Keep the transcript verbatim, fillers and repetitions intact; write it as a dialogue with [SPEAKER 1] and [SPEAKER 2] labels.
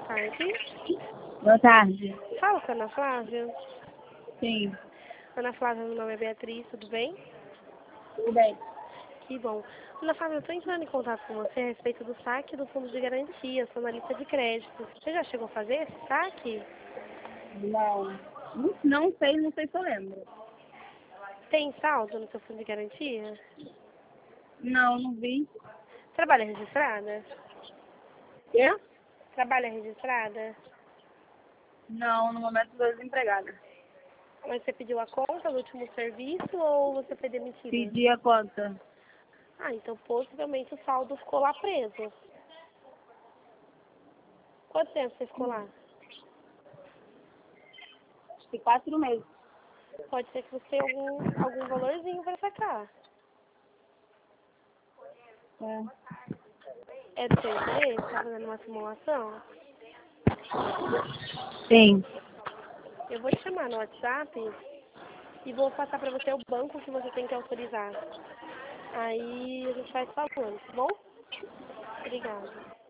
[SPEAKER 1] tarde.
[SPEAKER 2] Boa tarde.
[SPEAKER 1] Fala com a Ana Flávia.
[SPEAKER 2] Sim,
[SPEAKER 1] Ana Flávia, meu nome é Beatriz, tudo bem?
[SPEAKER 2] tudo bem.
[SPEAKER 1] Que bom. Ana Flávia, eu estou entrando em contato com você a respeito do saque do fundo de garantia, sua analista de crédito. Você já chegou a fazer esse saque?
[SPEAKER 2] Não, não, não sei, não sei se eu lembro.
[SPEAKER 1] Tem saldo no seu fundo de garantia?
[SPEAKER 2] Não, não vi.
[SPEAKER 1] Trabalha registrada?
[SPEAKER 2] Quê?
[SPEAKER 1] Trabalha registrada?
[SPEAKER 2] Não, no momento estou desempregada.
[SPEAKER 1] Mas você pediu a conta do último serviço ou você foi demitida?
[SPEAKER 2] Pedi a conta.
[SPEAKER 1] Ah, então possivelmente o saldo ficou lá preso. Quanto tempo você ficou lá?
[SPEAKER 2] Acho que quatro meses.
[SPEAKER 1] Pode ser que você tenha algum, algum valorzinho para sacar.
[SPEAKER 2] É.
[SPEAKER 1] É do seu interesse? Está fazendo uma simulação?
[SPEAKER 2] Sim.
[SPEAKER 1] Eu vou te chamar no WhatsApp e vou passar para você o banco que você tem que autorizar. Aí a gente vai falando, tá bom? Obrigada.